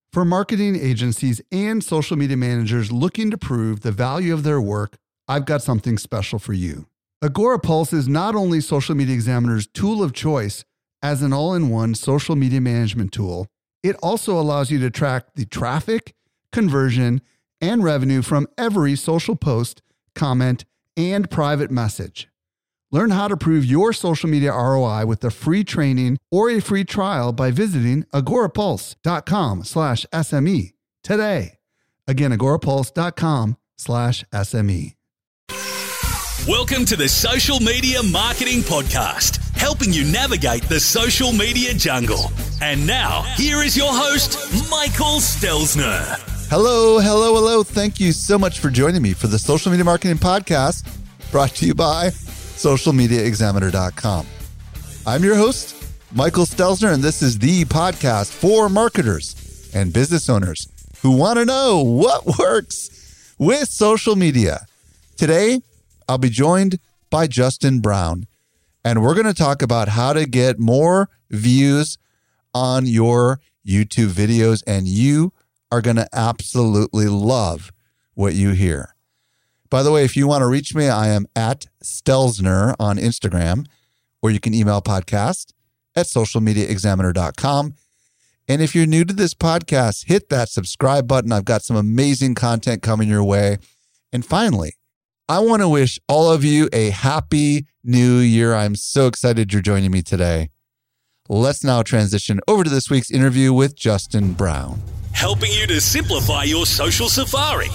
For marketing agencies and social media managers looking to prove the value of their work, I've got something special for you. Agorapulse is not only Social Media Examiner's tool of choice as an all-in-one social media management tool, it also allows you to track the traffic, conversion, and revenue from every social post, comment, and private message. Learn how to prove your social media ROI with a free training or a free trial by visiting agorapulse.com/SME today. Again, agorapulse.com/SME. Welcome to the Social Media Marketing Podcast, helping you navigate the social media jungle. And now, here is your host, Michael Stelzner. Hello. Thank you so much for joining me for the Social Media Marketing Podcast, brought to you by socialmediaexaminer.com. I'm your host, Michael Stelzner, and this is the podcast for marketers and business owners who want to know what works with social media. Today, I'll be joined by Justin Brown, and we're going to talk about how to get more views on your YouTube videos, and you are going to absolutely love what you hear. By the way, if you want to reach me, I am at Stelzner on Instagram, or you can email podcast at socialmediaexaminer.com. And if you're new to this podcast, hit that subscribe button. I've got some amazing content coming your way. And finally, I want to wish all of you a happy new year. I'm so excited you're joining me today. Let's now transition over to this week's interview with Justin Brown. Helping you to simplify your social safari.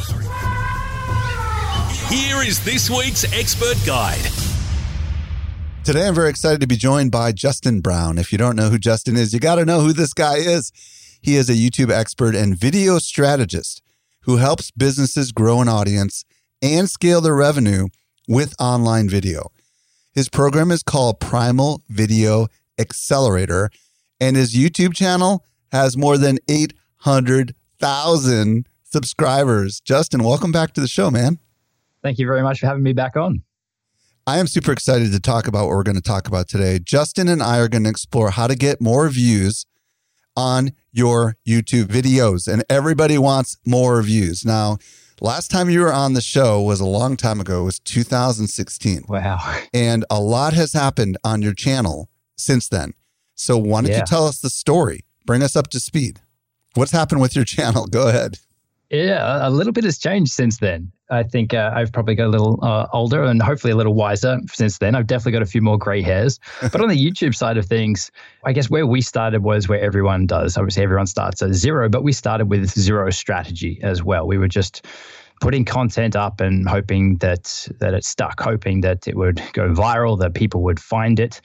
Here is this week's expert guide. Today, I'm very excited to be joined by Justin Brown. If you don't know who Justin is, you got to know who this guy is. He is a YouTube expert and video strategist who helps businesses grow an audience and scale their revenue with online video. His program is called Primal Video Accelerator, and his YouTube channel has more than 800,000 subscribers. Justin, welcome back to the show, man. Thank you very much for having me back on. I am super excited to talk about what we're going to talk about today. Justin and I are going to explore how to get more views on your YouTube videos, and everybody wants more views. Now, last time you were on the show was a long time ago. It was 2016. Wow. And a lot has happened on your channel since then. So why don't you tell us the story? Bring us up to speed. What's happened with your channel? Go ahead. Yeah, a little bit has changed since then. I think I've probably got a little older and hopefully a little wiser since then. I've definitely got a few more gray hairs. But on the YouTube side of things, I guess where we started was where everyone does. Obviously, everyone starts at zero, but we started with zero strategy as well. We were just putting content up and hoping that it stuck, hoping that it would go viral, that people would find it.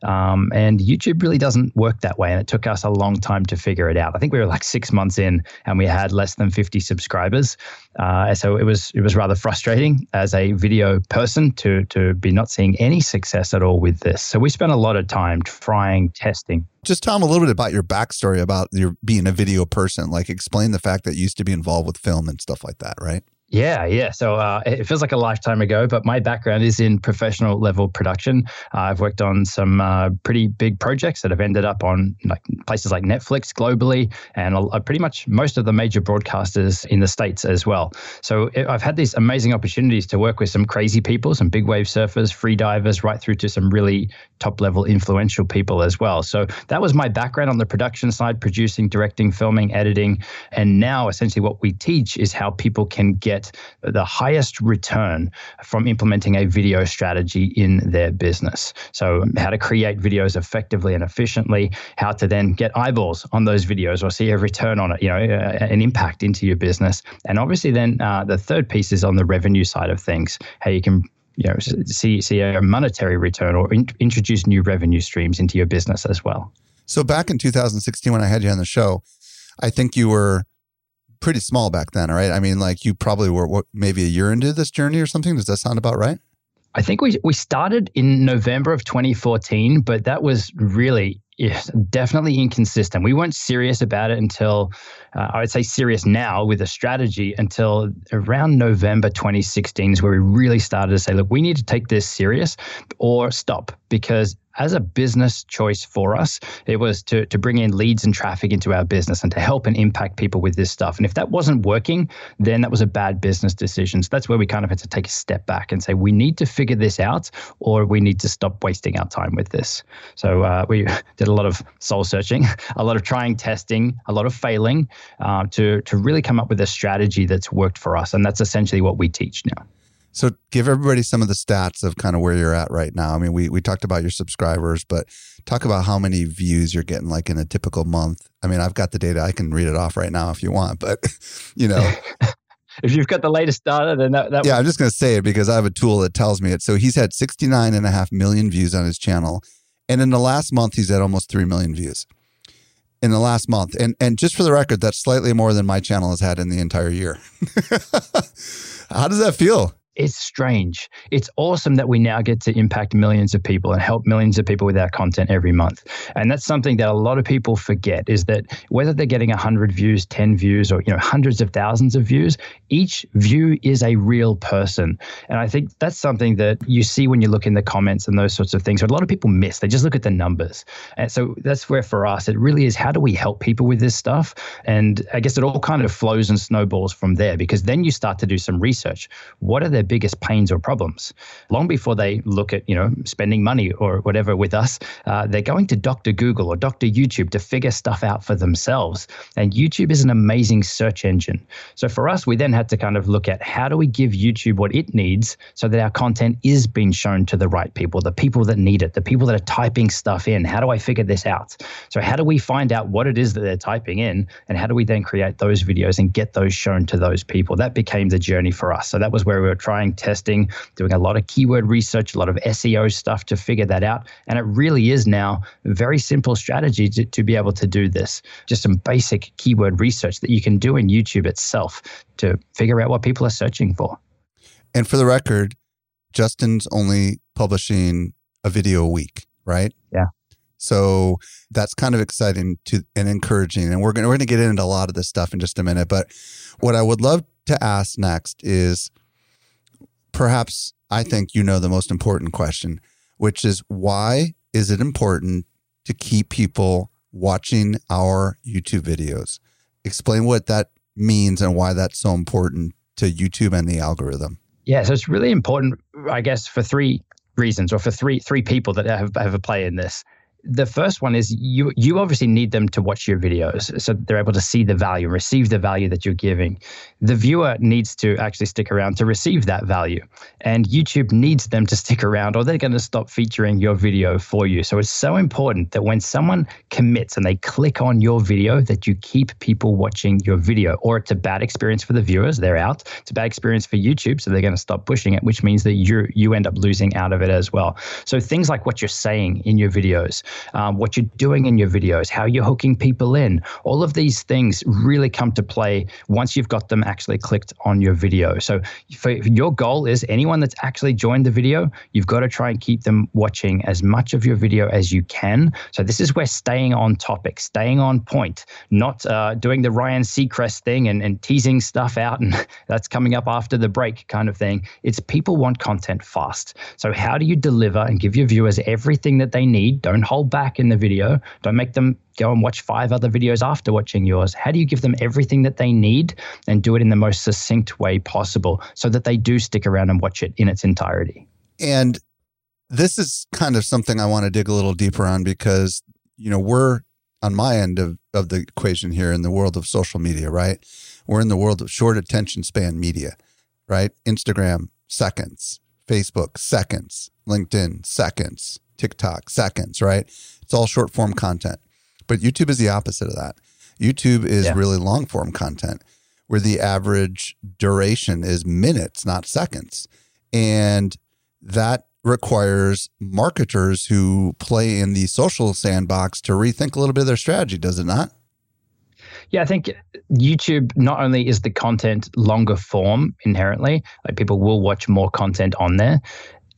And YouTube really doesn't work that way. And it took us a long time to figure it out. I think we were like 6 months in and we had less than 50 subscribers. So it was rather frustrating as a video person to be not seeing any success at all with this. So we spent a lot of time trying, testing. Just tell them a little bit about your backstory about your being a video person. Like explain the fact that you used to be involved with film and stuff like that, right? Yeah. So it feels like a lifetime ago, but my background is in professional level production. I've worked on some pretty big projects that have ended up on like places like Netflix globally and pretty much most of the major broadcasters in the States as well. So I've had these amazing opportunities to work with some crazy people, some big wave surfers, free divers, right through to some really top level influential people as well. So that was my background on the production side, producing, directing, filming, editing. And now essentially what we teach is how people can get the highest return from implementing a video strategy in their business. So how to create videos effectively and efficiently, how to then get eyeballs on those videos or see a return on it, an impact into your business. And obviously then the third piece is on the revenue side of things, how you can see a monetary return or introduce new revenue streams into your business as well. So back in 2016, when I had you on the show, I think you were pretty small back then, right? I mean, like you probably were maybe a year into this journey or something. Does that sound about right? I think we started in November of 2014, but that was really definitely inconsistent. We weren't serious about it until, I would say serious now with a strategy until around November 2016 is where we really started to say, look, we need to take this serious or stop, because as a business choice for us, it was to bring in leads and traffic into our business and to help and impact people with this stuff. And if that wasn't working, then that was a bad business decision. So that's where we kind of had to take a step back and say, we need to figure this out, or we need to stop wasting our time with this. So we did a lot of soul searching, a lot of trying, testing, a lot of failing to really come up with a strategy that's worked for us. And that's essentially what we teach now. So give everybody some of the stats of kind of where you're at right now. I mean, we talked about your subscribers, but talk about how many views you're getting like in a typical month. I mean, I've got the data. I can read it off right now if you want, but If you've got the latest data, then that I'm just going to say it because I have a tool that tells me it. So he's had 69.5 million views on his channel. And in the last month, he's had almost 3 million views in the last month. And just for the record, that's slightly more than my channel has had in the entire year. How does that feel? It's strange. It's awesome that we now get to impact millions of people and help millions of people with our content every month. And that's something that a lot of people forget, is that whether they're getting 100 views, 10 views, or hundreds of thousands of views, each view is a real person. And I think that's something that you see when you look in the comments and those sorts of things. But a lot of people miss. They just look at the numbers. And so that's where for us, it really is, how do we help people with this stuff? And I guess it all kind of flows and snowballs from there, because then you start to do some research. What are their biggest pains or problems? Long before they look at, spending money or whatever with us, they're going to Dr. Google or Dr. YouTube to figure stuff out for themselves. And YouTube is an amazing search engine. So for us, we then had to kind of look at, how do we give YouTube what it needs so that our content is being shown to the right people, the people that need it, the people that are typing stuff in. How do I figure this out? So how do we find out what it is that they're typing in, and how do we then create those videos and get those shown to those people? That became the journey for us. So that was where we were trying, testing, doing a lot of keyword research, a lot of SEO stuff to figure that out. And it really is now a very simple strategy to be able to do this. Just some basic keyword research that you can do in YouTube itself to figure out what people are searching for. And for the record, Justin's only publishing a video a week, right? Yeah. So that's kind of exciting and encouraging. And we're going to get into a lot of this stuff in just a minute. But what I would love to ask next is, perhaps I think the most important question, which is, why is it important to keep people watching our YouTube videos? Explain what that means and why that's so important to YouTube and the algorithm. Yeah, so it's really important, I guess, for 3 reasons, or for three people that have a play in this. The first one is you obviously need them to watch your videos so they're able to see the value, receive the value that you're giving. The viewer needs to actually stick around to receive that value. And YouTube needs them to stick around, or they're going to stop featuring your video for you. So it's so important that when someone commits and they click on your video, that you keep people watching your video. Or it's a bad experience for the viewers, they're out. It's a bad experience for YouTube, so they're going to stop pushing it, which means that you end up losing out of it as well. So things like what you're saying in your videos, what you're doing in your videos, how you're hooking people in, all of these things really come to play once you've got them actually clicked on your video. So your goal is anyone that's actually joined the video, you've got to try and keep them watching as much of your video as you can. So this is where staying on topic, staying on point, not doing the Ryan Seacrest thing and teasing stuff out and that's coming up after the break kind of thing. It's people want content fast. So how do you deliver and give your viewers everything that they need? Don't hold back in the video. Don't make them go and watch 5 other videos after watching yours. How do you give them everything that they need and do it in the most succinct way possible so that they do stick around and watch it in its entirety? And this is kind of something I want to dig a little deeper on, because, we're on my end of the equation here in the world of social media, right? We're in the world of short attention span media, right? Instagram, seconds. Facebook, seconds. LinkedIn, seconds. TikTok, seconds, right? It's all short form content. But YouTube is the opposite of that. YouTube is really long form content, where the average duration is minutes, not seconds. And that requires marketers who play in the social sandbox to rethink a little bit of their strategy, does it not? Yeah, I think YouTube not only is the content longer form inherently, like people will watch more content on there.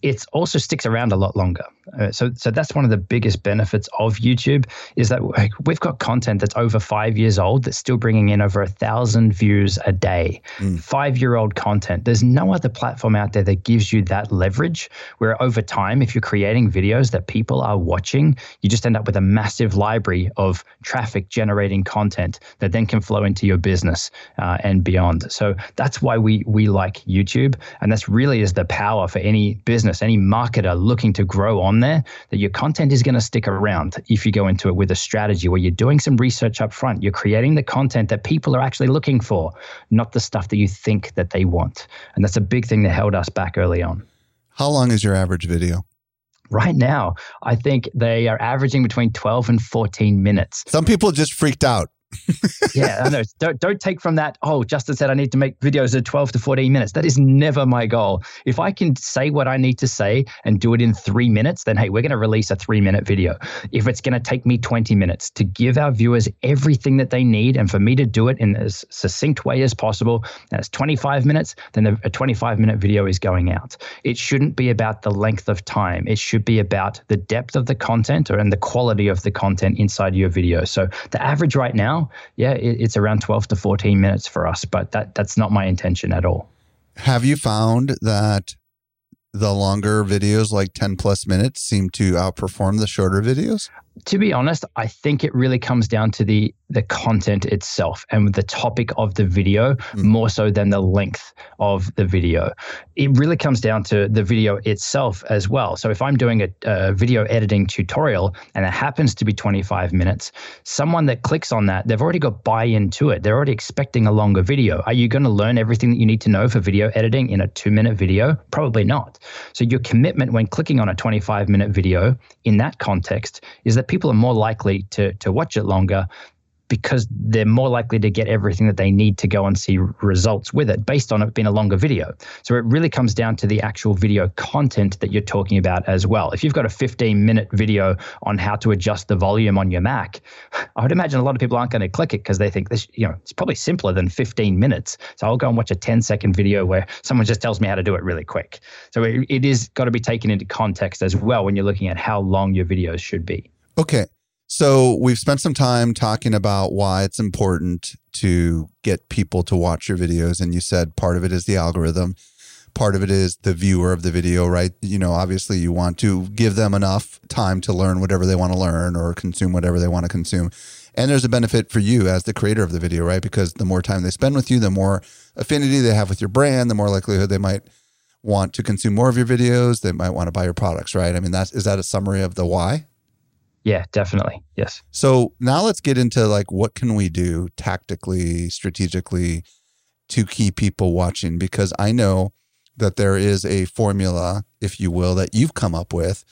it also sticks around a lot longer. So that's one of the biggest benefits of YouTube is that we've got content that's over 5 years old that's still bringing in over 1,000 views a day. 5-year-old content. There's no other platform out there that gives you that leverage where over time, if you're creating videos that people are watching, you just end up with a massive library of traffic generating content that then can flow into your business and beyond. So that's why we like YouTube. And that's really is the power for any business, any marketer looking to grow on there, that your content is going to stick around if you go into it with a strategy where you're doing some research up front. You're creating the content that people are actually looking for, not the stuff that you think that they want. And that's a big thing that held us back early on. How long is your average video? Right now, I think they are averaging between 12 and 14 minutes. Some people just freaked out. Yeah, I know. Don't take from that, oh, Justin said I need to make videos of 12 to 14 minutes. That is never my goal. If I can say what I need to say and do it in 3 minutes, then hey, we're going to release a 3-minute video. If it's going to take me 20 minutes to give our viewers everything that they need and for me to do it in as succinct way as possible, and it's 25 minutes, then a 25-minute video is going out. It shouldn't be about the length of time. It should be about the depth of the content and the quality of the content inside your video. So the average right now, yeah, it's around 12 to 14 minutes for us, but that's not my intention at all. Have you found that the longer videos, like 10 plus minutes, seem to outperform the shorter videos? To be honest, I think it really comes down to the content itself and the topic of the video more so than the length of the video. It really comes down to the video itself as well. So if I'm doing a video editing tutorial and it happens to be 25 minutes, someone that clicks on that, they've already got buy-in to it. They're already expecting a longer video. Are you going to learn everything that you need to know for video editing in a 2-minute video? Probably not. So your commitment when clicking on a 25-minute video in that context is that people are more likely to watch it longer because they're more likely to get everything that they need to go and see results with it based on it being a longer video. So it really comes down to the actual video content that you're talking about as well. If you've got a 15-minute video on how to adjust the volume on your Mac, I would imagine a lot of people aren't going to click it because they think this, it's probably simpler than 15 minutes. So I'll go and watch a 10-second video where someone just tells me how to do it really quick. So it is got to be taken into context as well when you're looking at how long your videos should be. Okay. So we've spent some time talking about why it's important to get people to watch your videos. And you said part of it is the algorithm. Part of it is the viewer of the video, right? Obviously you want to give them enough time to learn whatever they want to learn or consume whatever they want to consume. And there's a benefit for you as the creator of the video, right? Because the more time they spend with you, the more affinity they have with your brand, the more likelihood they might want to consume more of your videos. They might want to buy your products, right? I mean, is that a summary of the why? Yeah, definitely. Yes. So now let's get into what can we do tactically, strategically to keep people watching? Because I know that there is a formula, if you will, that you've come up with.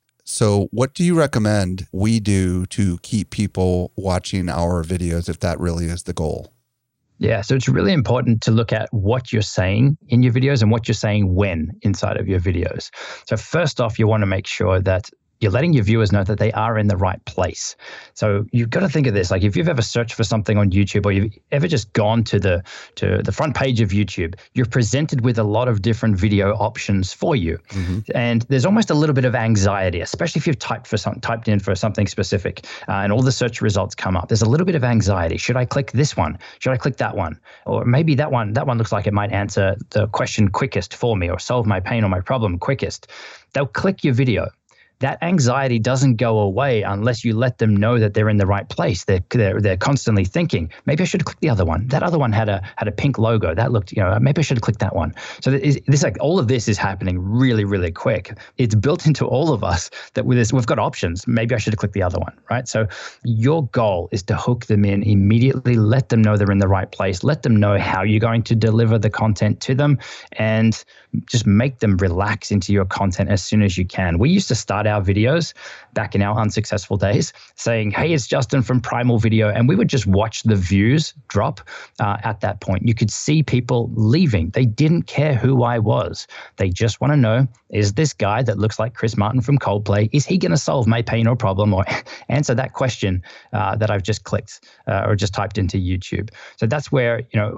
So what do you recommend we do to keep people watching our videos if that really is the goal? Yeah, so it's really important to look at what you're saying in your videos and what you're saying when inside of your videos. So first off, you want to make sure that you're letting your viewers know that they are in the right place. So you've got to think of this, like if you've ever searched for something on YouTube or you've ever just gone to the front page of YouTube, you're presented with a lot of different video options for you. Mm-hmm. And there's almost a little bit of anxiety, especially if you've typed in for something specific and all the search results come up. There's a little bit of anxiety. Should I click this one? Should I click that one? Or maybe that one looks like it might answer the question quickest for me or solve my pain or my problem quickest. They'll click your video. That anxiety doesn't go away unless you let them know that they're in the right place. They're constantly thinking, maybe I should have clicked the other one. That other one had a pink logo. That looked, maybe I should have clicked that one. So all of this is happening really, really quick. It's built into all of us that we've got options. Maybe I should have clicked the other one, right? So your goal is to hook them in immediately, let them know they're in the right place, let them know how you're going to deliver the content to them, and just make them relax into your content as soon as you can. We used to start our videos back in our unsuccessful days saying, hey, it's Justin from Primal Video. And we would just watch the views drop at that point. You could see people leaving. They didn't care who I was. They just want to know, is this guy that looks like Chris Martin from Coldplay, is he going to solve my pain or problem or answer that question that I've just clicked or just typed into YouTube? So that's where,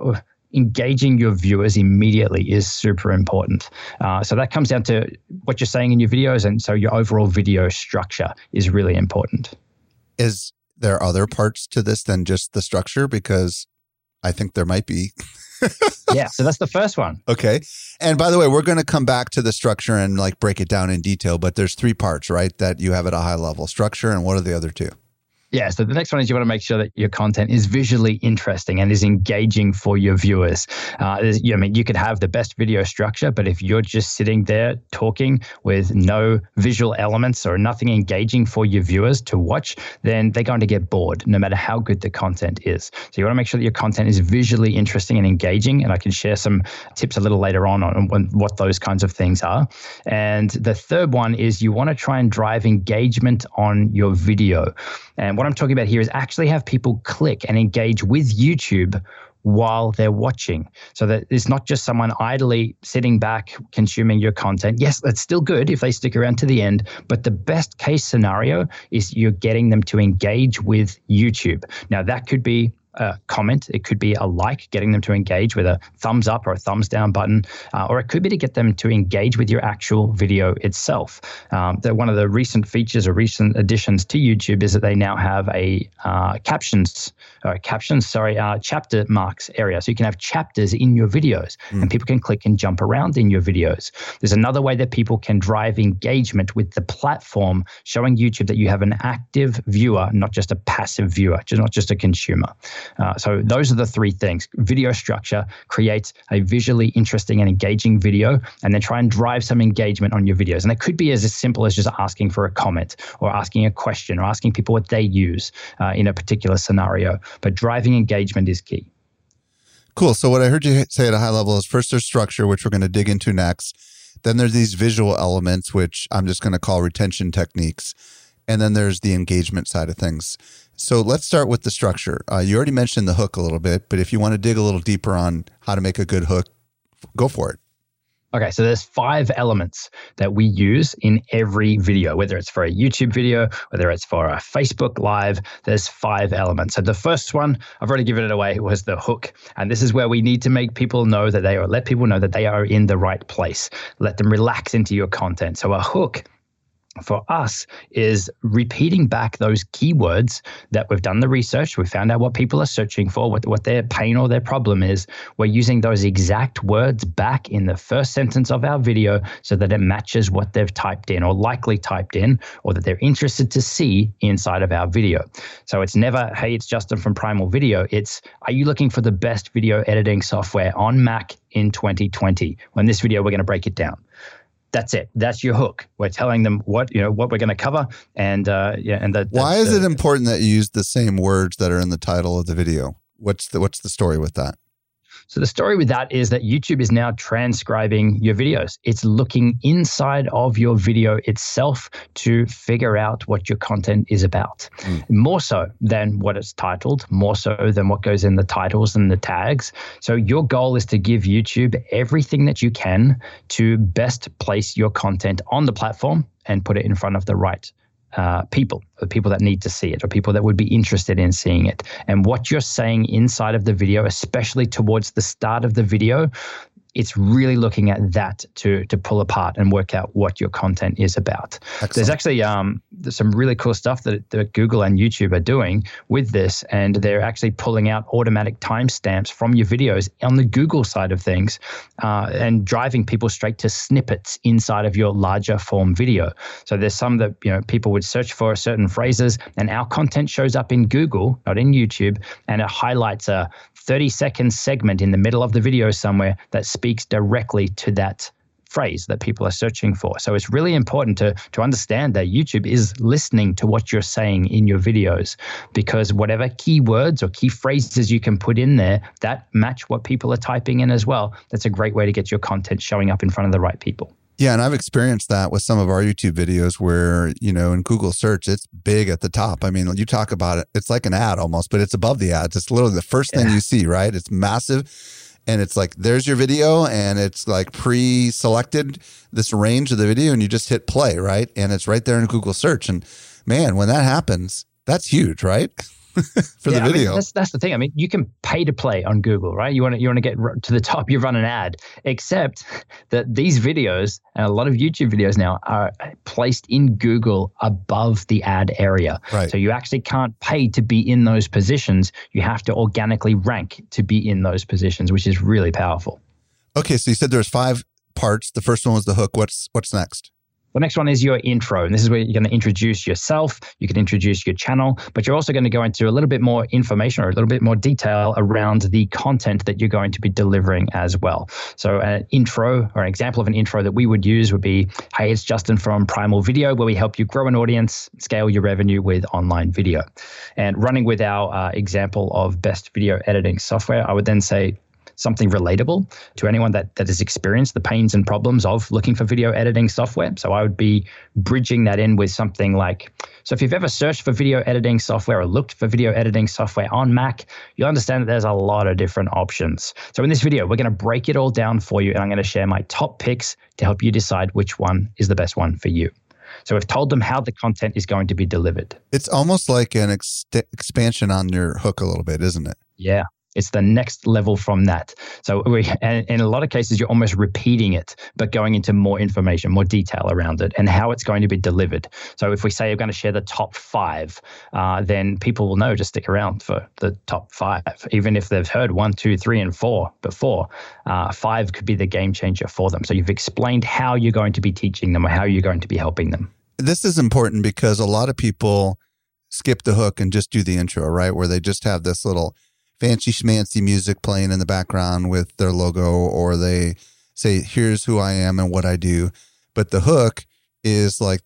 engaging your viewers immediately is super important. So that comes down to what you're saying in your videos. And so your overall video structure is really important. Is there other parts to this than just the structure? Because I think there might be. Yeah, so that's the first one. Okay. And by the way, we're going to come back to the structure and like break it down in detail, but there's 3 parts, right, that you have at a high level: structure, and what are the other 2? Yeah, so the next one is you want to make sure that your content is visually interesting and is engaging for your viewers. You could have the best video structure, but if you're just sitting there talking with no visual elements or nothing engaging for your viewers to watch, then they're going to get bored no matter how good the content is. So you want to make sure that your content is visually interesting and engaging, and I can share some tips a little later on what those kinds of things are. And the third one is you want to try and drive engagement on your video. And what I'm talking about here is actually have people click and engage with YouTube while they're watching, so that it's not just someone idly sitting back consuming your content. Yes, that's still good if they stick around to the end, but the best case scenario is you're getting them to engage with YouTube. Now, that could be a comment, it could be a like, getting them to engage with a thumbs up or a thumbs down button, or it could be to get them to engage with your actual video itself. That one of the recent features or recent additions to YouTube is that they now have a chapter marks area. So you can have chapters in your videos and people can click and jump around in your videos. There's another way that people can drive engagement with the platform, showing YouTube that you have an active viewer, not just a passive viewer, not just a consumer. So those are the 3 things. Video structure, create a visually interesting and engaging video, and then try and drive some engagement on your videos. And it could be as simple as just asking for a comment or asking a question or asking people what they use in a particular scenario. But driving engagement is key. Cool. So what I heard you say at a high level is first there's structure, which we're going to dig into next. Then there's these visual elements, which I'm just going to call retention techniques. And then there's the engagement side of things. So let's start with the structure. You already mentioned the hook a little bit, but if you want to dig a little deeper on how to make a good hook, go for it. Okay, so there's 5 elements that we use in every video, whether it's for a YouTube video, whether it's for a Facebook Live, there's 5 elements. So the first one, I've already given it away, was the hook. And this is where we need to make people know that let people know that they are in the right place. Let them relax into your content. So a hook for us is repeating back those keywords that we've done the research. We found out what people are searching for, what their pain or their problem is. We're using those exact words back in the first sentence of our video so that it matches what they've typed in or likely typed in, or that they're interested to see inside of our video. So it's never, hey, it's Justin from Primal Video. It's, are you looking for the best video editing software on Mac in 2020? Well, in this video, we're going to break it down. That's it. That's your hook. We're telling them what we're going to cover, and why is it important that you use the same words that are in the title of the video? What's the story with that? So the story with that is that YouTube is now transcribing your videos. It's looking inside of your video itself to figure out what your content is about. More so than what it's titled, more so than what goes in the titles and the tags. So your goal is to give YouTube everything that you can to best place your content on the platform and put it in front of the right people, the people that need to see it, or people that would be interested in seeing it. And what you're saying inside of the video, especially towards the start of the video, it's really looking at that to pull apart and work out what your content is about. Excellent. There's actually there's some really cool stuff that Google and YouTube are doing with this, and they're actually pulling out automatic timestamps from your videos on the Google side of things and driving people straight to snippets inside of your larger form video. So there's some that people would search for certain phrases, and our content shows up in Google, not in YouTube, and it highlights a 30-second segment in the middle of the video somewhere that speaks directly to that phrase that people are searching for. So it's really important to understand that YouTube is listening to what you're saying in your videos, because whatever keywords or key phrases you can put in there that match what people are typing in as well, that's a great way to get your content showing up in front of the right people. Yeah, and I've experienced that with some of our YouTube videos where, in Google search, it's big at the top. I mean, you talk about it, it's like an ad almost, but it's above the ads. It's literally the first thing you see, right? It's massive. And it's like, there's your video, and it's like pre-selected this range of the video, and you just hit play, right? And it's right there in Google search. And man, when that happens, that's huge, right? for the video. I mean, that's the thing. I mean, you can pay to play on Google, right? You want to get to the top, you run an ad, except that these videos and a lot of YouTube videos now are placed in Google above the ad area. Right. So you actually can't pay to be in those positions. You have to organically rank to be in those positions, which is really powerful. Okay, so you said there's 5 parts. The first one was the hook. What's next? The next one is your intro. And this is where you're going to introduce yourself. You can introduce your channel, but you're also going to go into a little bit more information or a little bit more detail around the content that you're going to be delivering as well. So an intro or an example of an intro that we would use would be, hey, it's Justin from Primal Video, where we help you grow an audience, scale your revenue with online video. And running with our example of best video editing software, I would then say, something relatable to anyone that has experienced the pains and problems of looking for video editing software. So I would be bridging that in with something like, so if you've ever searched for video editing software or looked for video editing software on Mac, you'll understand that there's a lot of different options. So in this video, we're going to break it all down for you, and I'm going to share my top picks to help you decide which one is the best one for you. So we've told them how the content is going to be delivered. It's almost like an expansion on your hook a little bit, isn't it? Yeah. It's the next level from that. So and in a lot of cases, you're almost repeating it, but going into more information, more detail around it and how it's going to be delivered. So if we say you're going to share the top 5, then people will know to stick around for the top 5. Even if they've heard 1, 2, 3, and 4 before, 5 could be the game changer for them. So you've explained how you're going to be teaching them or how you're going to be helping them. This is important because a lot of people skip the hook and just do the intro, right? Where they just have this little fancy schmancy music playing in the background with their logo, or they say, here's who I am and what I do. But the hook is like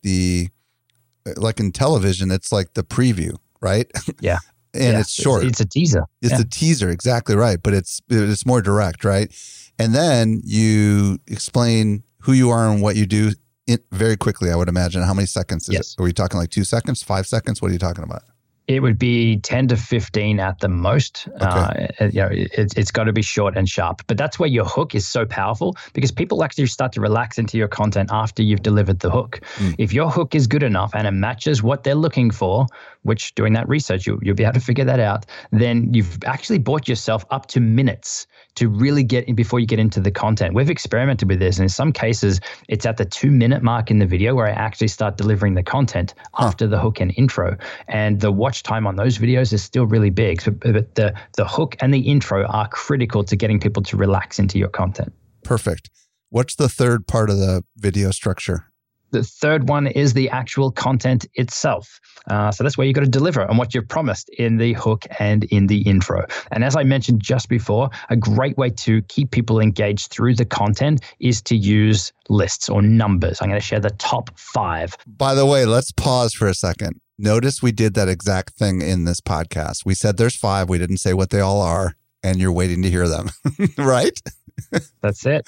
like in television, it's like the preview, right? Yeah. And it's short. It's a teaser. It's a teaser. Exactly right. But it's more direct, right? And then you explain who you are and what you do very quickly, I would imagine. How many seconds is it? Are we talking like 2 seconds, 5 seconds? What are you talking about? It would be 10 to 15 at the most. Okay. It's got to be short and sharp. But that's where your hook is so powerful, because people actually start to relax into your content after you've delivered the hook. If your hook is good enough and it matches what they're looking for, which doing that research, you'll be able to figure that out, then you've actually brought yourself up to minutes to really get in before you get into the content. We've experimented with this, and in some cases, it's at the 2-minute mark in the video where I actually start delivering the content after the hook and intro. And the watch time on those videos is still really big. So, but the hook and the intro are critical to getting people to relax into your content. Perfect. What's the third part of the video structure? The third one is the actual content itself. So that's where you got to deliver on what you've promised in the hook and in the intro. And as I mentioned just before, a great way to keep people engaged through the content is to use lists or numbers. I'm going to share the top 5. By the way, let's pause for a second. Notice we did that exact thing in this podcast. We said there's 5. We didn't say what they all are, and you're waiting to hear them, right? That's it.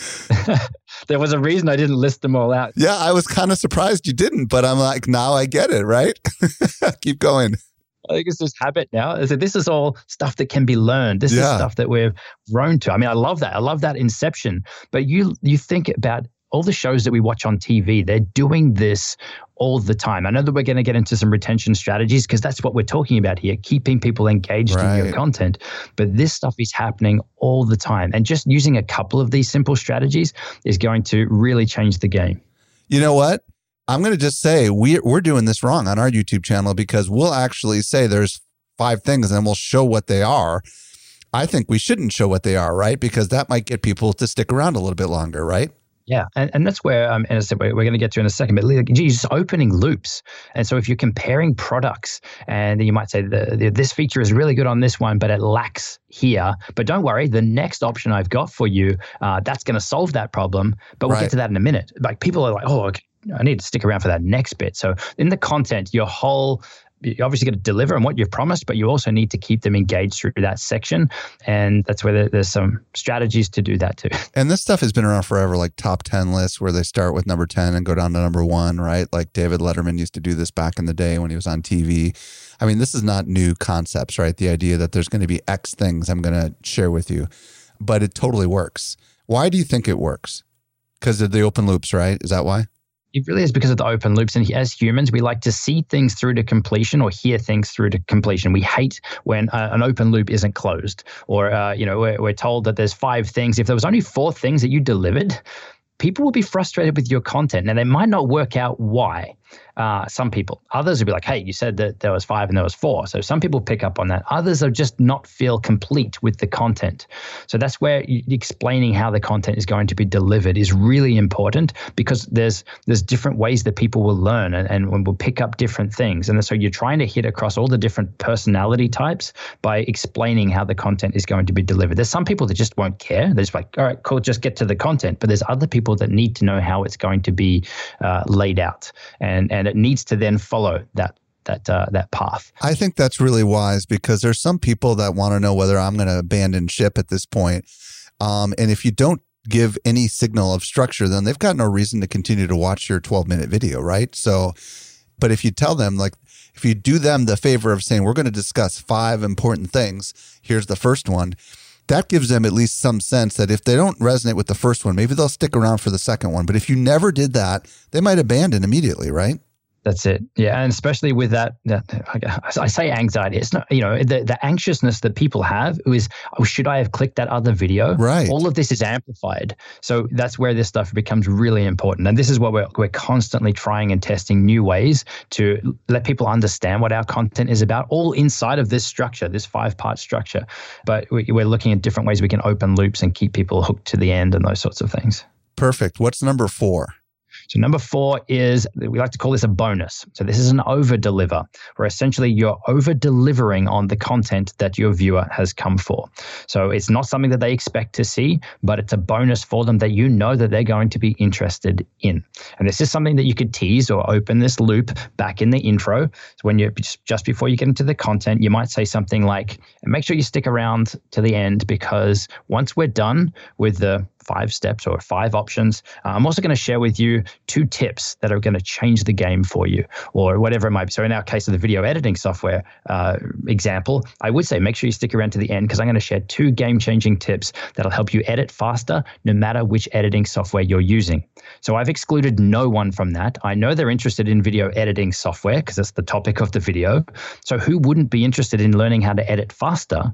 There was a reason I didn't list them all out. Yeah, I was kind of surprised you didn't, but I'm like, now I get it, right? Keep going. I think it's just habit now. This is all stuff that can be learned. This is stuff that we've grown to. I mean, I love that. I love that inception. But you think about all the shows that we watch on TV, they're doing this all the time. I know that we're going to get into some retention strategies because that's what we're talking about here, keeping people engaged in your content. But this stuff is happening all the time. And just using a couple of these simple strategies is going to really change the game. You know what? I'm going to just say we're doing this wrong on our YouTube channel, because we'll actually say there's 5 things and we'll show what they are. I think we shouldn't show what they are, right? Because that might get people to stick around a little bit longer, right? Yeah, and that's where, and I said, we're going to get to in a second, but just opening loops. And so if you're comparing products, and you might say, this feature is really good on this one, but it lacks here. But don't worry, the next option I've got for you, that's going to solve that problem. But we'll get to that in a minute. Like, people are like, oh, okay, I need to stick around for that next bit. So in the content, you obviously got to deliver on what you've promised, but you also need to keep them engaged through that section. And that's where there's some strategies to do that too. And this stuff has been around forever, like top 10 lists where they start with number 10 and go down to number 1, right? Like David Letterman used to do this back in the day when he was on TV. I mean, this is not new concepts, right? The idea that there's going to be X things I'm going to share with you, but it totally works. Why do you think it works? Because of the open loops, right? Is that why? It really is because of the open loops. And as humans, we like to see things through to completion or hear things through to completion. We hate when an open loop isn't closed, or we're told that there's 5 things. If there was only 4 things that you delivered, people will be frustrated with your content. Now, they might not work out why. Some people. Others will be like, hey, you said that there was 5 and there was 4. So some people pick up on that. Others are just not feel complete with the content. So that's where explaining how the content is going to be delivered is really important, because there's different ways that people will learn and will pick up different things. And so you're trying to hit across all the different personality types by explaining how the content is going to be delivered. There's some people that just won't care. They're just like, all right, cool, just get to the content. But there's other people that need to know how it's going to be laid out. And it needs to then follow that path. I think that's really wise, because there's some people that want to know whether I'm going to abandon ship at this point. And if you don't give any signal of structure, then they've got no reason to continue to watch your 12-minute video, right? So, but if you tell them, like, if you do them the favor of saying, we're going to discuss 5 important things, here's the first one, that gives them at least some sense that if they don't resonate with the first one, maybe they'll stick around for the second one. But if you never did that, they might abandon immediately, right? That's it. Yeah. And especially with that, I say anxiety. It's not, the anxiousness that people have is, oh, should I have clicked that other video? Right. All of this is amplified. So that's where this stuff becomes really important. And this is what we're constantly trying and testing new ways to let people understand what our content is about, all inside of this structure, this 5-part structure. But we're looking at different ways we can open loops and keep people hooked to the end and those sorts of things. Perfect. What's number 4? So number 4 is, we like to call this a bonus. So this is an over-deliver, where essentially you're over-delivering on the content that your viewer has come for. So it's not something that they expect to see, but it's a bonus for them that you know that they're going to be interested in. And this is something that you could tease or open this loop back in the intro. So when you're just before you get into the content, you might say something like, and make sure you stick around to the end, because once we're done with the 5 steps or 5 options, I'm also going to share with you 2 tips that are going to change the game for you, or whatever it might be. So in our case of the video editing software example, I would say make sure you stick around to the end, because I'm going to share 2 game-changing tips that'll help you edit faster no matter which editing software you're using. So I've excluded no one from that. I know they're interested in video editing software because that's the topic of the video. So who wouldn't be interested in learning how to edit faster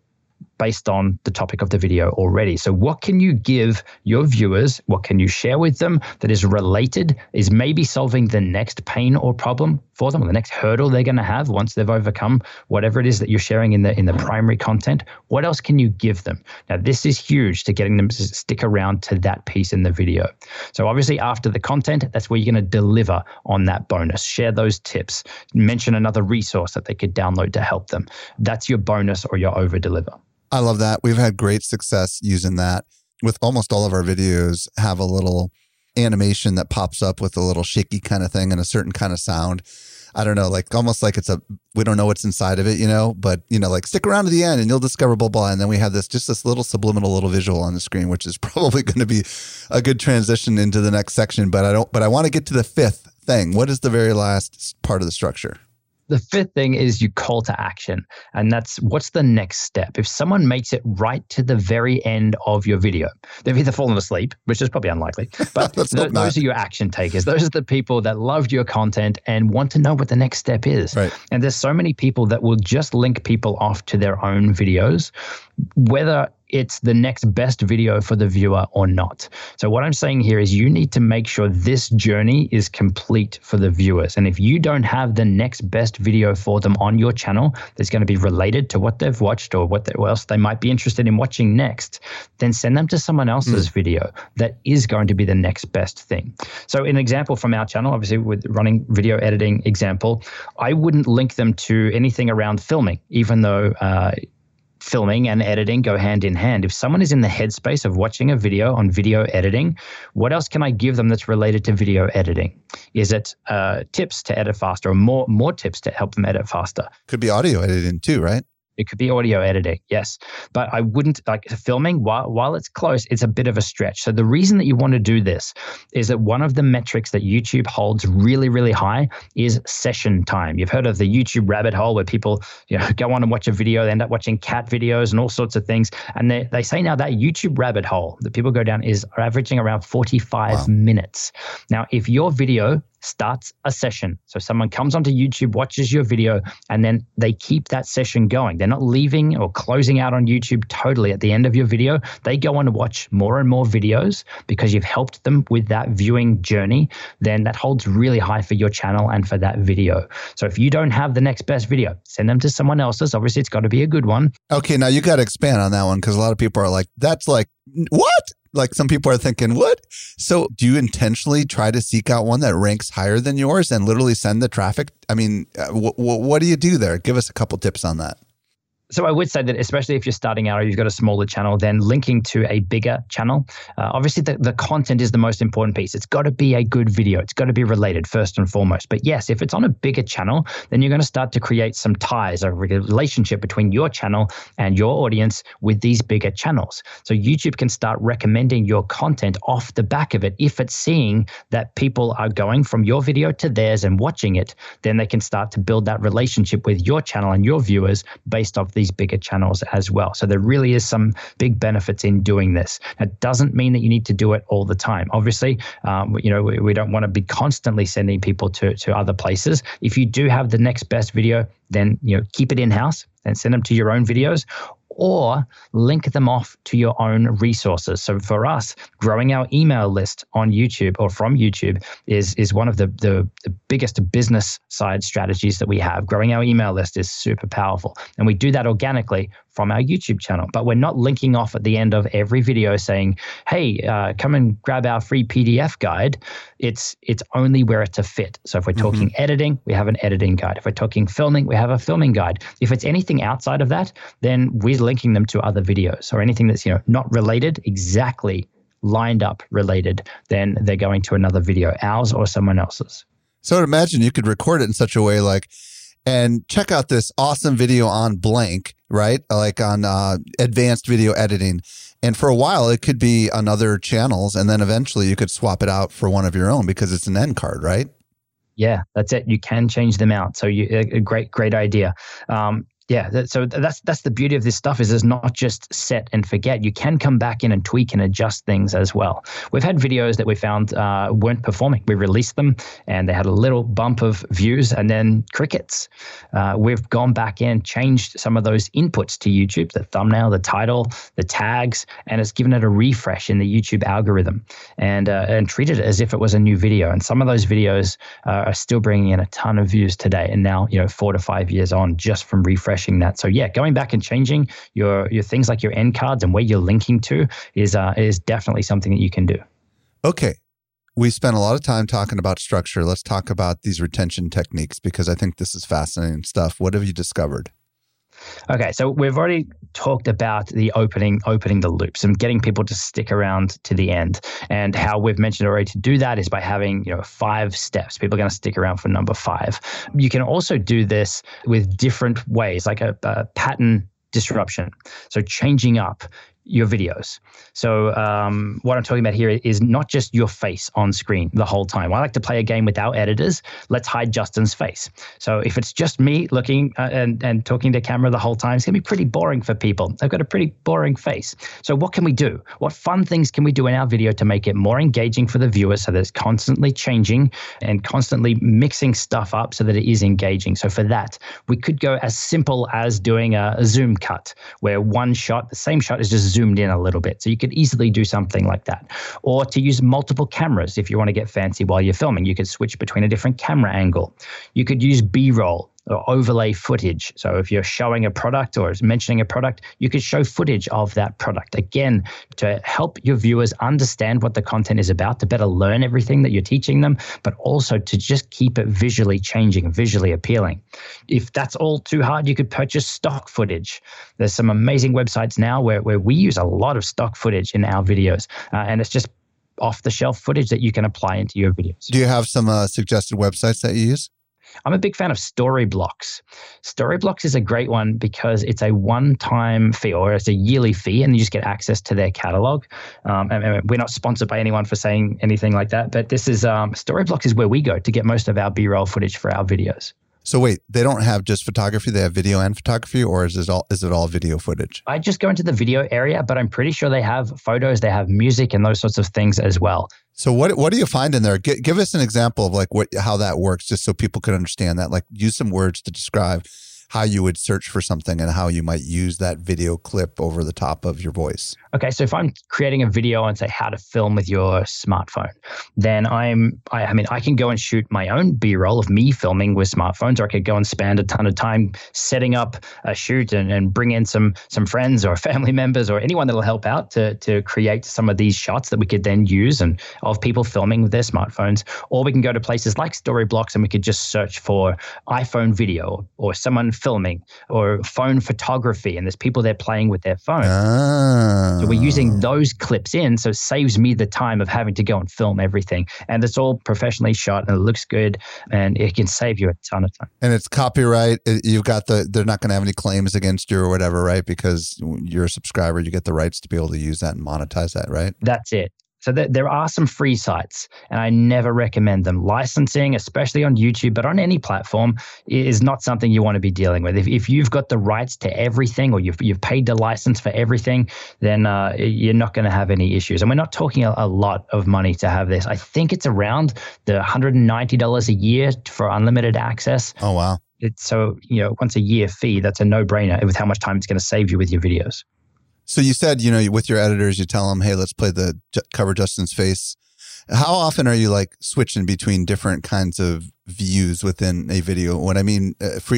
based on the topic of the video already? So what can you give your viewers? What can you share with them that is related, is maybe solving the next pain or problem for them, or the next hurdle they're going to have once they've overcome whatever it is that you're sharing in the primary content? What else can you give them? Now, this is huge to getting them to stick around to that piece in the video. So obviously after the content, that's where you're going to deliver on that bonus. Share those tips. Mention another resource that they could download to help them. That's your bonus or your over-deliver. I love that. We've had great success using that. With almost all of our videos have a little animation that pops up with a little shaky kind of thing and a certain kind of sound. I don't know, like almost like we don't know what's inside of it, but like stick around to the end and you'll discover blah, blah. And then we have this little subliminal little visual on the screen, which is probably going to be a good transition into the next section. But I want to get to the 5th thing. What is the very last part of the structure? The 5th thing is you call to action, and that's what's the next step. If someone makes it right to the very end of your video, they've either fallen asleep, which is probably unlikely, but those are your action takers. Those are the people that loved your content and want to know what the next step is. Right. And there's so many people that will just link people off to their own videos, whether it's the next best video for the viewer or not. So what I'm saying here is you need to make sure this journey is complete for the viewers. And if you don't have the next best video for them on your channel that's going to be related to what they've watched or what else they might be interested in watching next, then send them to someone else's video that is going to be the next best thing. So an example from our channel, obviously with running video editing example, I wouldn't link them to anything around filming, even though filming and editing go hand in hand. If someone is in the headspace of watching a video on video editing, what else can I give them that's related to video editing? Is it tips to edit faster, or more tips to help them edit faster? Could be audio editing too, right? It could be audio editing, yes. But I wouldn't, like filming, while it's close, it's a bit of a stretch. So the reason that you want to do this is that one of the metrics that YouTube holds really, really high is session time. You've heard of the YouTube rabbit hole where people go on and watch a video, they end up watching cat videos and all sorts of things. And they say now that YouTube rabbit hole that people go down is averaging around 45 minutes. Now, if your video starts a session. So someone comes onto YouTube, watches your video, and then they keep that session going. They're not leaving or closing out on YouTube totally at the end of your video. They go on to watch more and more videos because you've helped them with that viewing journey. Then that holds really high for your channel and for that video. So if you don't have the next best video, send them to someone else's. Obviously, it's got to be a good one. Okay, now you got to expand on that one because a lot of people are like, that's like, what? Like some people are thinking, what? So do you intentionally try to seek out one that ranks higher than yours and literally send the traffic? I mean, what do you do there? Give us a couple tips on that. So I would say that especially if you're starting out or you've got a smaller channel, then linking to a bigger channel. Obviously, the content is the most important piece. It's got to be a good video. It's got to be related first and foremost. But yes, if it's on a bigger channel, then you're going to start to create some ties, a relationship between your channel and your audience with these bigger channels. So YouTube can start recommending your content off the back of it. If it's seeing that people are going from your video to theirs and watching it, then they can start to build that relationship with your channel and your viewers based off these bigger channels as well. So there really is some big benefits in doing this. That doesn't mean that you need to do it all the time. Obviously, we don't want to be constantly sending people to other places. If you do have the next best video, then keep it in-house and send them to your own videos, or link them off to your own resources. So for us, growing our email list on YouTube or from YouTube is one of the biggest business side strategies that we have. Growing our email list is super powerful. And we do that organically from our YouTube channel. But we're not linking off at the end of every video saying, hey, come and grab our free PDF guide. It's only where it's a fit. So if we're talking editing, we have an editing guide. If we're talking filming, we have a filming guide. If it's anything outside of that, then we're linking them to other videos or anything that's not related, exactly lined up related, then they're going to another video, ours or someone else's. So I'd imagine you could record it in such a way like, and check out this awesome video on blank, right? Like on advanced video editing. And for a while, it could be on other channels. And then eventually you could swap it out for one of your own because it's an end card, right? Yeah, that's it. You can change them out. So a great idea. So that's the beauty of this stuff is it's not just set and forget. You can come back in and tweak and adjust things as well. We've had videos that we found weren't performing. We released them and they had a little bump of views and then crickets. We've gone back in, changed some of those inputs to YouTube, the thumbnail, the title, the tags, and it's given it a refresh in the YouTube algorithm and treated it as if it was a new video. And some of those videos are still bringing in a ton of views today. And now, 4 to 5 years on just from refreshing that. So yeah, going back and changing your things like your end cards and where you're linking to is definitely something that you can do. Okay. We spent a lot of time talking about structure. Let's talk about these retention techniques because I think this is fascinating stuff. What have you discovered? Okay, so we've already talked about the opening the loops and getting people to stick around to the end. And how we've mentioned already to do that is by having 5 steps. People are going to stick around for number 5. You can also do this with different ways, like a pattern disruption. So changing up your videos. So what I'm talking about here is not just your face on screen the whole time. I like to play a game with our editors. Let's hide Justin's face. So if it's just me looking and talking to camera the whole time, it's going to be pretty boring for people. I've got a pretty boring face. So what can we do? What fun things can we do in our video to make it more engaging for the viewer so that it's constantly changing and constantly mixing stuff up so that it is engaging? So for that, we could go as simple as doing a zoom cut where one shot, the same shot is just zoomed in a little bit. So you could easily do something like that. Or to use multiple cameras if you want to get fancy while you're filming. You could switch between a different camera angle. You could use B-roll or overlay footage. So if you're showing a product or mentioning a product, you could show footage of that product. Again, to help your viewers understand what the content is about, to better learn everything that you're teaching them, but also to just keep it visually changing, visually appealing. If that's all too hard, you could purchase stock footage. There's some amazing websites now where we use a lot of stock footage in our videos, and it's just off-the-shelf footage that you can apply into your videos. Do you have some suggested websites that you use? I'm a big fan of Storyblocks. Storyblocks is a great one because it's a one-time fee, or it's a yearly fee, and you just get access to their catalog. And we're not sponsored by anyone for saying anything like that, but this is Storyblocks is where we go to get most of our B-roll footage for our videos. So wait, they don't have just photography, they have video and photography, or is it all video footage? I just go into the video area, but I'm pretty sure they have photos, they have music and those sorts of things as well. So what do you find in there? Give us an example of like how that works, just so people could understand that. Like, use some words to describe how you would search for something and how you might use that video clip over the top of your voice. Okay, so if I'm creating a video on, say, how to film with your smartphone, then I can go and shoot my own B-roll of me filming with smartphones, or I could go and spend a ton of time setting up a shoot and bring in some friends or family members or anyone that'll help out to create some of these shots that we could then use and of people filming with their smartphones. Or we can go to places like Storyblocks and we could just search for iPhone video or someone filming or phone photography, and there's people there playing with their phone. So we're using those clips in, so it saves me the time of having to go and film everything. And it's all professionally shot and it looks good and it can save you a ton of time. And it's copyright. You've got they're not going to have any claims against you or whatever, right? Because you're a subscriber, you get the rights to be able to use that and monetize that, right? That's it. So there are some free sites, and I never recommend them. Licensing, especially on YouTube, but on any platform, is not something you want to be dealing with. If you've got the rights to everything, or you've paid the license for everything, then you're not going to have any issues. And we're not talking a lot of money to have this. I think it's around the $190 a year for unlimited access. Oh, wow. So, once a year fee, that's a no-brainer with how much time it's going to save you with your videos. So you said, with your editors, you tell them, hey, let's play the cover Justin's face. How often are you like switching between different kinds of views within a video? What I mean,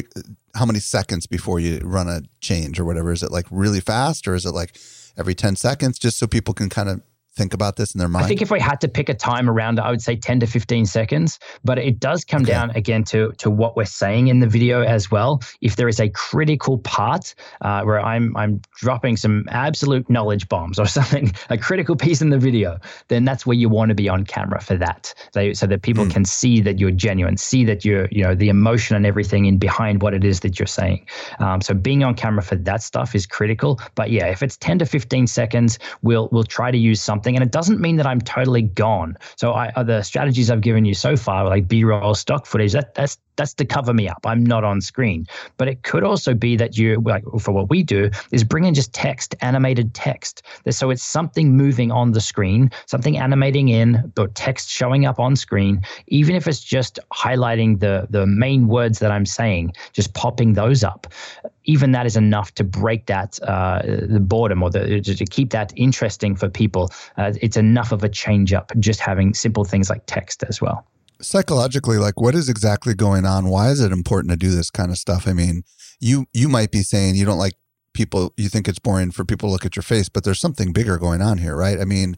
how many seconds before you run a change or whatever? Is it like really fast, or is it like every 10 seconds, just so people can kind of think about this in their mind? I think if we had to pick a time around, I would say 10 to 15 seconds, but it does come down again to what we're saying in the video as well. If there is a critical part where I'm dropping some absolute knowledge bombs or something, a critical piece in the video, then that's where you want to be on camera for that. So that people can see that you're genuine, see that you're, the emotion and everything in behind what it is that you're saying. So being on camera for that stuff is critical. But yeah, if it's 10 to 15 seconds, we'll try to use something. And it doesn't mean that I'm totally gone. So the strategies I've given you so far, like B-roll, stock footage, that's to cover me up. I'm not on screen. But it could also be that you, like for what we do, is bring in just text, animated text. So it's something moving on the screen, something animating in, or text showing up on screen, even if it's just highlighting the main words that I'm saying, just popping those up. Even that is enough to break that the boredom, or to keep that interesting for people. It's enough of a change up, just having simple things like text as well. Psychologically, like, what is exactly going on? Why is it important to do this kind of stuff? I mean, you might be saying you don't like people, you think it's boring for people to look at your face, but there's something bigger going on here, right? I mean,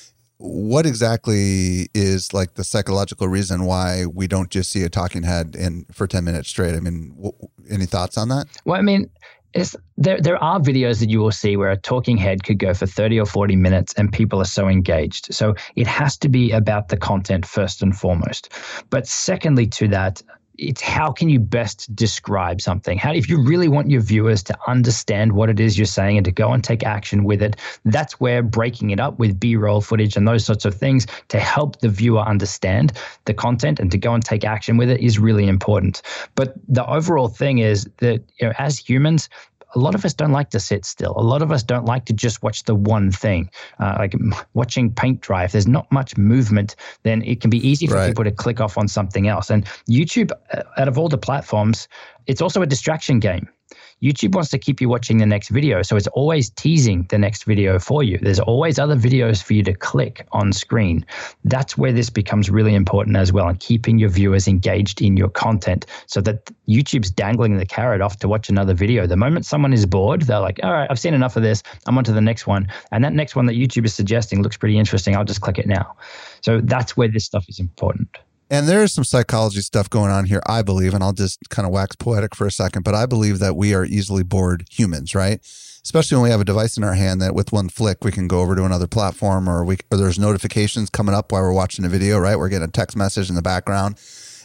what exactly is like the psychological reason why we don't just see a talking head for 10 minutes straight? I mean, any thoughts on that? Well, I mean, there are videos that you will see where a talking head could go for 30 or 40 minutes and people are so engaged. So it has to be about the content first and foremost. But secondly to that, it's how can you best describe something? If you really want your viewers to understand what it is you're saying and to go and take action with it, that's where breaking it up with B-roll footage and those sorts of things to help the viewer understand the content and to go and take action with it is really important. But the overall thing is that, as humans, a lot of us don't like to sit still. A lot of us don't like to just watch the one thing. Like watching paint dry, if there's not much movement, then it can be easy for people to click off on something else. And YouTube, out of all the platforms, it's also a distraction game. YouTube wants to keep you watching the next video, so it's always teasing the next video for you. There's always other videos for you to click on screen. That's where this becomes really important as well, and keeping your viewers engaged in your content so that YouTube's dangling the carrot off to watch another video. The moment someone is bored, they're like, all right, I've seen enough of this. I'm on to the next one. And that next one that YouTube is suggesting looks pretty interesting. I'll just click it now. So that's where this stuff is important. And there is some psychology stuff going on here, I believe, and I'll just kind of wax poetic for a second, but I believe that we are easily bored humans, right? Especially when we have a device in our hand that with one flick, we can go over to another platform, or there's notifications coming up while we're watching a video, right? We're getting a text message in the background.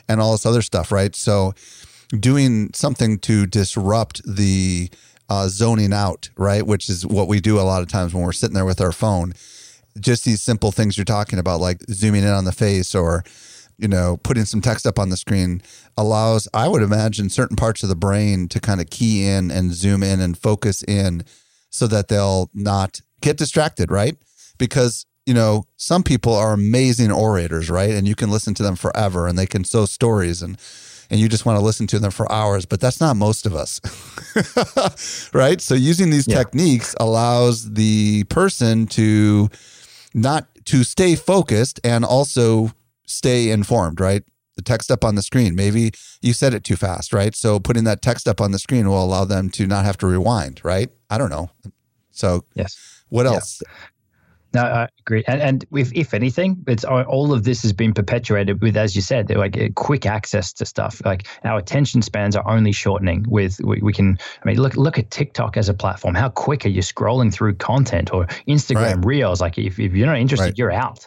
and all this other stuff, right? So doing something to disrupt the zoning out, right? Which is what we do a lot of times when we're sitting there with our phone. Just these simple things you're talking about, like zooming in on the face or, putting some text up on the screen allows, I would imagine, certain parts of the brain to kind of key in and zoom in and focus in so that they'll not get distracted, right? Because, some people are amazing orators, right? And you can listen to them forever and they can tell stories and you just want to listen to them for hours, but that's not most of us, right? So using these techniques allows the person to stay focused and also stay informed, right? The text up on the screen, maybe you said it too fast, right? So putting that text up on the screen will allow them to not have to rewind, right? I don't know. So what else? No, I agree. And if anything, it's all of this has been perpetuated with, as you said, like quick access to stuff. Like our attention spans are only shortening with, look at TikTok as a platform. How quick are you scrolling through content, or Instagram Reels? Like if you're not interested, you're out.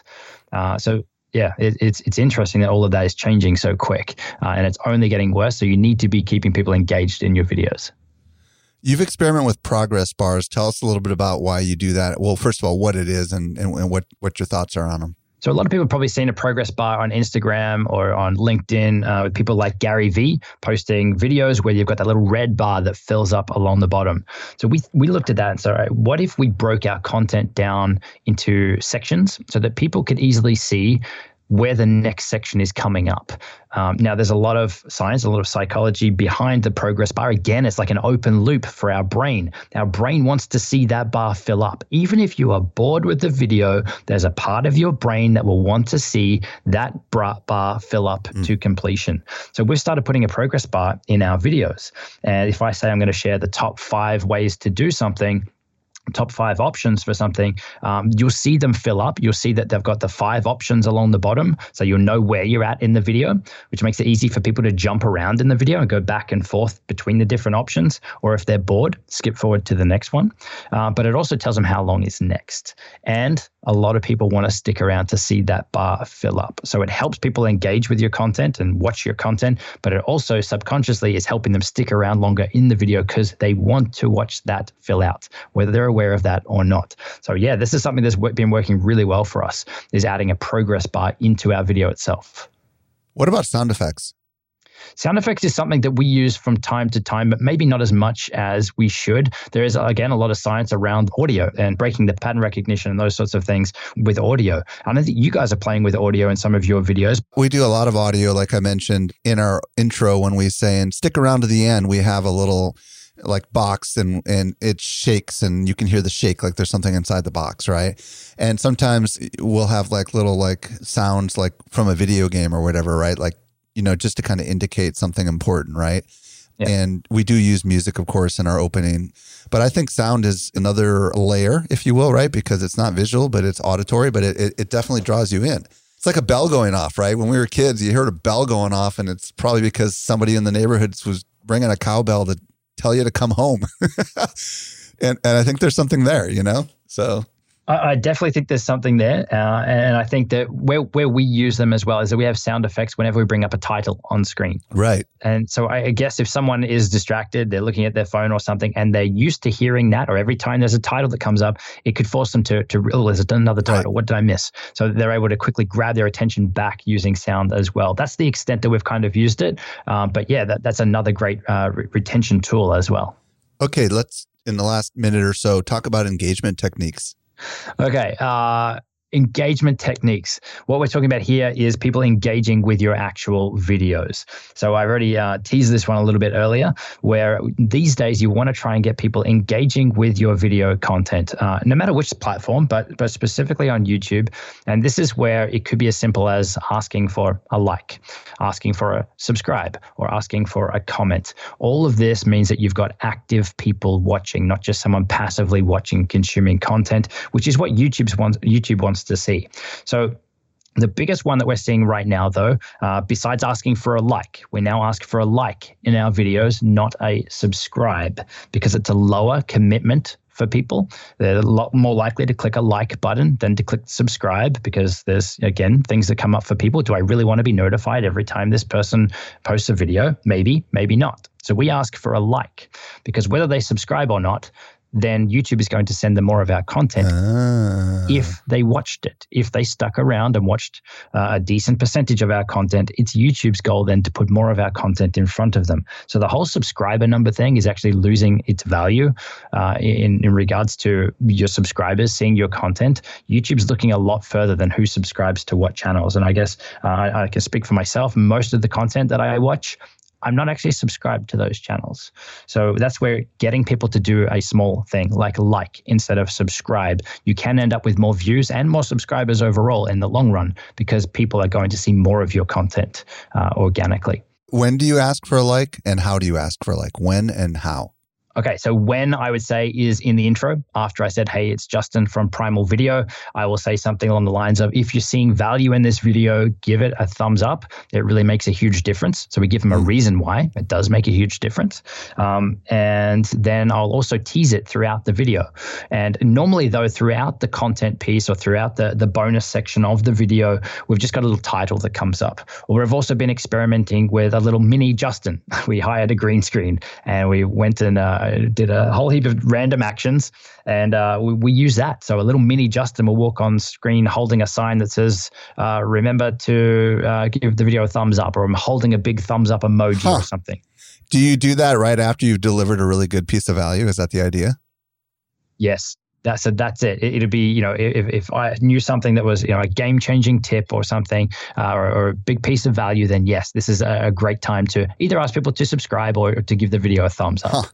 It's interesting that all of that is changing so quick, and it's only getting worse. So you need to be keeping people engaged in your videos. You've experimented with progress bars. Tell us a little bit about why you do that. Well, first of all, what it is and what your thoughts are on them. So a lot of people have probably seen a progress bar on Instagram or on LinkedIn with people like Gary Vee posting videos where you've got that little red bar that fills up along the bottom. So we looked at that and said, all right, what if we broke our content down into sections so that people could easily see where the next section is coming up. Now, there's a lot of science, a lot of psychology behind the progress bar. Again, it's like an open loop for our brain. Our brain wants to see that bar fill up. Even if you are bored with the video, there's a part of your brain that will want to see that bar fill up to completion. So we've started putting a progress bar in our videos. And if I say I'm going to share the top 5 ways to do something, top 5 options for something, you'll see them fill up. You'll see that they've got the 5 options along the bottom. So you'll know where you're at in the video, which makes it easy for people to jump around in the video and go back and forth between the different options. Or if they're bored, skip forward to the next one. But it also tells them how long is next. And a lot of people want to stick around to see that bar fill up. So it helps people engage with your content and watch your content, but it also subconsciously is helping them stick around longer in the video because they want to watch that fill out, whether they're aware of that or not. So this is something that's been working really well for us, is adding a progress bar into our video itself. What about sound effects? Sound effects is something that we use from time to time, but maybe not as much as we should. There is, again, a lot of science around audio and breaking the pattern recognition and those sorts of things with audio. I know that you guys are playing with audio in some of your videos. We do a lot of audio, like I mentioned in our intro when we say, and stick around to the end, we have a little like box and it shakes and you can hear the shake like there's something inside the box, right? And sometimes we'll have like little like sounds like from a video game or whatever, right? Like, just to kind of indicate something important, right? Yeah. And we do use music, of course, in our opening. But I think sound is another layer, if you will, right? Because it's not visual, but it's auditory, but it definitely draws you in. It's like a bell going off, right? When we were kids, you heard a bell going off, and it's probably because somebody in the neighborhood was bringing a cowbell to tell you to come home. and I think there's something there, So I definitely think there's something there. And I think that where we use them as well is that we have sound effects whenever we bring up a title on screen. Right. And so I guess if someone is distracted, they're looking at their phone or something, and they're used to hearing that, or every time there's a title that comes up, it could force them to there's another title. Right. What did I miss? So they're able to quickly grab their attention back using sound as well. That's the extent that we've kind of used it. But that's another great retention tool as well. Okay, let's, in the last minute or so, talk about engagement techniques. Okay. Engagement techniques. What we're talking about here is people engaging with your actual videos. So I already teased this one a little bit earlier, where these days you want to try and get people engaging with your video content, no matter which platform, but specifically on YouTube. And this is where it could be as simple as asking for a like, asking for a subscribe, or asking for a comment. All of this means that you've got active people watching, not just someone passively watching, consuming content, which is what YouTube wants to see. So the biggest one that we're seeing right now, though, besides asking for a like, we now ask for a like in our videos, not a subscribe, because it's a lower commitment for people. They're a lot more likely to click a like button than to click subscribe, because there's, again, things that come up for people. Do I really want to be notified every time this person posts a video? Maybe, maybe not. So we ask for a like, because whether they subscribe or not, then YouTube is going to send them more of our content if they watched it. If they stuck around and watched a decent percentage of our content, it's YouTube's goal then to put more of our content in front of them. So the whole subscriber number thing is actually losing its value in regards to your subscribers seeing your content. YouTube's looking a lot further than who subscribes to what channels. And I guess I can speak for myself. Most of the content that I watch, I'm not actually subscribed to those channels. So that's where getting people to do a small thing like instead of subscribe, you can end up with more views and more subscribers overall in the long run, because people are going to see more of your content organically. When do you ask for a like, and how do you ask for a like? When and how? Okay, so when I would say is in the intro, after I said, hey, it's Justin from Primal Video, I will say something along the lines of, if you're seeing value in this video, give it a thumbs up. It really makes a huge difference. So we give them a reason why it does make a huge difference. And then I'll also tease it throughout the video. And normally though, throughout the content piece or throughout the bonus section of the video, we've just got a little title that comes up. Or we've also been experimenting with a little mini Justin. We hired a green screen and we went and did a whole heap of random actions, and we use that. So a little mini Justin will walk on screen holding a sign that says, remember to give the video a thumbs up, or I'm holding a big thumbs up emoji or something. Do you do that right after you've delivered a really good piece of value? Is that the idea? Yes. That's it. It'd be, if I knew something that was, a game-changing tip or something, or a big piece of value, then yes, this is a great time to either ask people to subscribe or to give the video a thumbs up.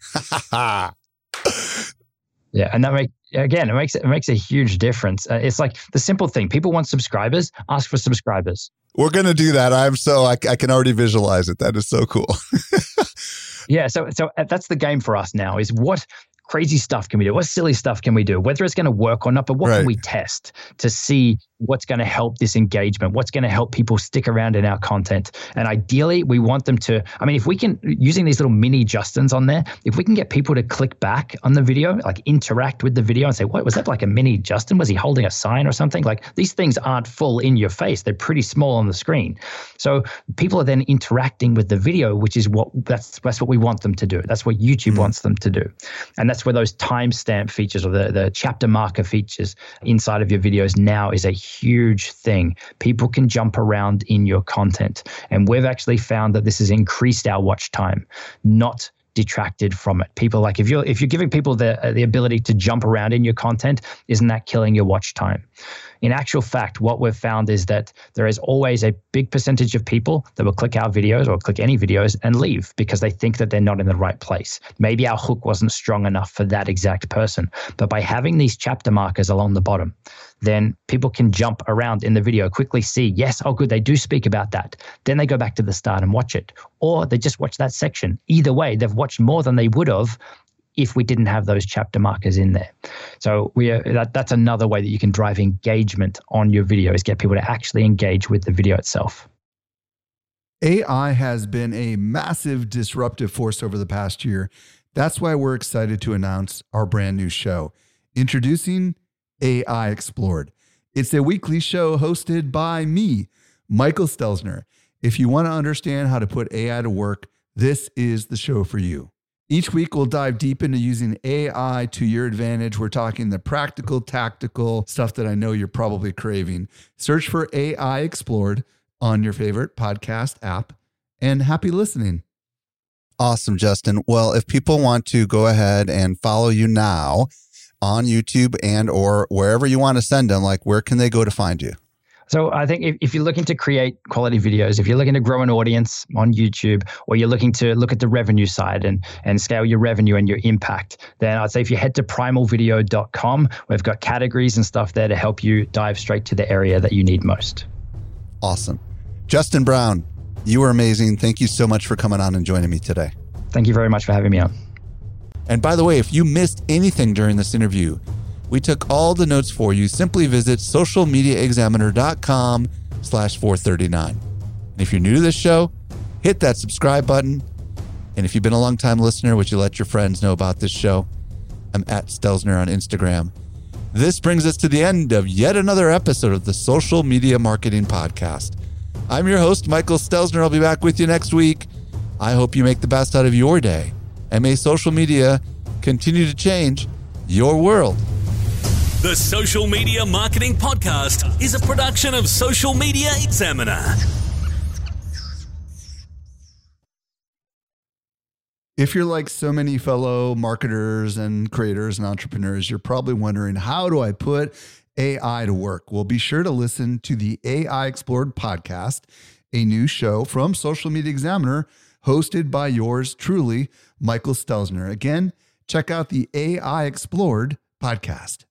Yeah, and that it makes a huge difference. It's like the simple thing. People want subscribers. Ask for subscribers. We're gonna do that. I can already visualize it. That is so cool. Yeah. So that's the game for us now. Is what crazy stuff can we do? What silly stuff can we do? Whether it's going to work or not, but what can we test to see what's going to help this engagement? What's going to help people stick around in our content? And ideally, we want them to, if we can, using these little mini Justins on there, if we can get people to click back on the video, like interact with the video and say, what was that, like a mini Justin? Was he holding a sign or something? Like, these things aren't full in your face. They're pretty small on the screen. So people are then interacting with the video, which is that's what we want them to do. That's what YouTube wants them to do. And that's where those timestamp features or the chapter marker features inside of your videos now is a huge thing. People can jump around in your content. And we've actually found that this has increased our watch time, not detracted from it. People, like, if you're giving people the ability to jump around in your content, isn't that killing your watch time? In actual fact, what we've found is that there is always a big percentage of people that will click our videos or click any videos and leave because they think that they're not in the right place. Maybe our hook wasn't strong enough for that exact person. But by having these chapter markers along the bottom, then people can jump around in the video, quickly see, yes, oh good, they do speak about that. Then they go back to the start and watch it. Or they just watch that section. Either way, they've watched more than they would have if we didn't have those chapter markers in there. So that's another way that you can drive engagement on your video, is get people to actually engage with the video itself. AI has been a massive disruptive force over the past year. That's why we're excited to announce our brand new show, introducing AI Explored. It's a weekly show hosted by me, Michael Stelzner. If you want to understand how to put AI to work, this is the show for you. Each week, we'll dive deep into using AI to your advantage. We're talking the practical, tactical stuff that I know you're probably craving. Search for AI Explored on your favorite podcast app, and happy listening. Awesome, Justin. Well, if people want to go ahead and follow you now on YouTube and or wherever you want to send them, like, where can they go to find you? So I think if you're looking to create quality videos, if you're looking to grow an audience on YouTube, or you're looking to look at the revenue side and scale your revenue and your impact, then I'd say if you head to primalvideo.com, we've got categories and stuff there to help you dive straight to the area that you need most. Awesome. Justin Brown, you were amazing. Thank you so much for coming on and joining me today. Thank you very much for having me on. And by the way, if you missed anything during this interview, we took all the notes for you. Simply visit socialmediaexaminer.com/439. And if you're new to this show, hit that subscribe button. And if you've been a long time listener, would you let your friends know about this show? I'm at Stelzner on Instagram. This brings us to the end of yet another episode of the Social Media Marketing Podcast. I'm your host, Michael Stelzner. I'll be back with you next week. I hope you make the best out of your day, and may social media continue to change your world. The Social Media Marketing Podcast is a production of Social Media Examiner. If you're like so many fellow marketers and creators and entrepreneurs, you're probably wondering, how do I put AI to work? Well, be sure to listen to the AI Explored podcast, a new show from Social Media Examiner, hosted by yours truly, Michael Stelzner. Again, check out the AI Explored podcast.